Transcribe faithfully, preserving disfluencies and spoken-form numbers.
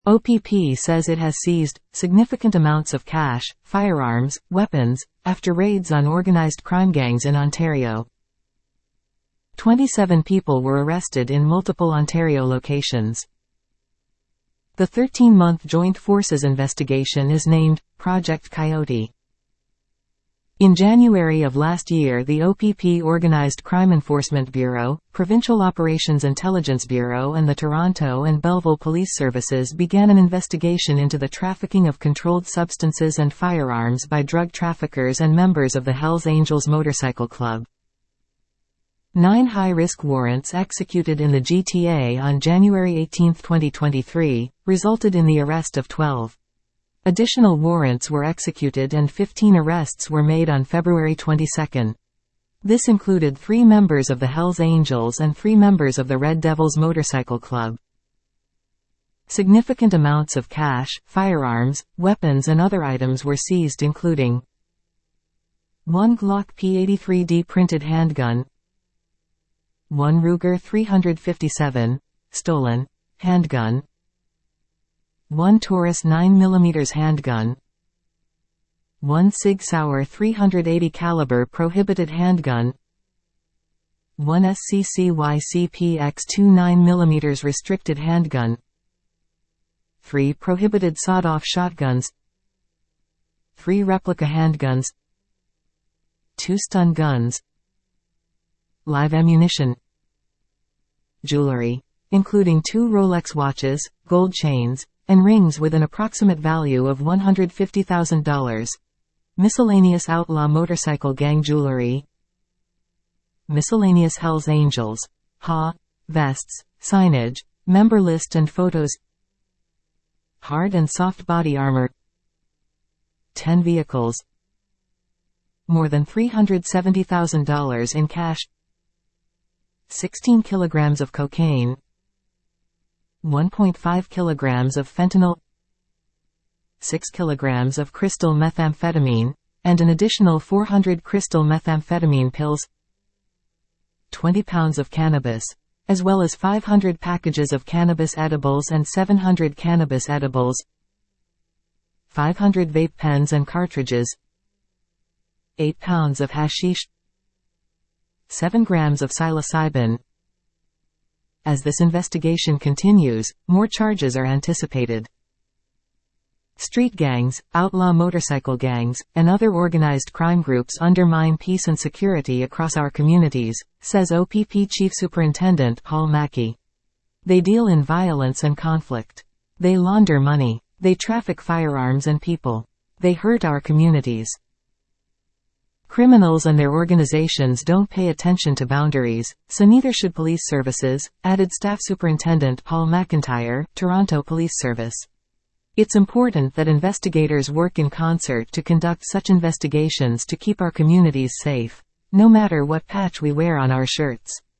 O P P says it has seized significant amounts of cash, firearms, weapons, after raids on organized crime gangs in Ontario. twenty-seven people were arrested in multiple Ontario locations. The thirteen-month Joint Forces investigation is named Project Coyote. In January of last year, the O P P Organized Crime Enforcement Bureau, Provincial Operations Intelligence Bureau and the Toronto and Belleville Police Services began an investigation into the trafficking of controlled substances and firearms by drug traffickers and members of the Hells Angels Motorcycle Club. Nine high-risk warrants executed in the G T A on January eighteenth twenty twenty-three, resulted in the arrest of twelve. Additional warrants were executed and fifteen arrests were made on February twenty-second. This included three members of the Hells Angels and three members of the Red Devils Motorcycle Club. Significant amounts of cash, firearms, weapons and other items were seized, including one Glock P eighty-three D printed handgun, one Ruger three fifty-seven, stolen, handgun, one Taurus nine millimeter handgun, one Sig Sauer three eighty caliber prohibited handgun, one S C C Y C P X two nine millimeter restricted handgun, three prohibited sawed-off shotguns, three replica handguns, two stun guns, live ammunition, jewelry, including two Rolex watches, gold chains, and rings with an approximate value of one hundred fifty thousand dollars. Miscellaneous outlaw motorcycle gang jewelry. Miscellaneous Hells Angels, H A, vests, signage, member list and photos. Hard and soft body armor. ten vehicles. More than three hundred seventy thousand dollars in cash. sixteen kilograms of cocaine. one point five kilograms of fentanyl, six kilograms of crystal methamphetamine, and an additional four hundred crystal methamphetamine pills, twenty pounds of cannabis, as well as five hundred packages of cannabis edibles and seven hundred cannabis edibles, five hundred vape pens and cartridges, eight pounds of hashish, seven grams of psilocybin. As this investigation continues, more charges are anticipated. Street gangs, outlaw motorcycle gangs, and other organized crime groups undermine peace and security across our communities, says O P P Chief Superintendent Paul Mackey. They deal in violence and conflict. They launder money. They traffic firearms and people. They hurt our communities. Criminals and their organizations don't pay attention to boundaries, so neither should police services, added Staff Superintendent Paul McIntyre, Toronto Police Service. It's important that investigators work in concert to conduct such investigations to keep our communities safe, no matter what patch we wear on our shirts.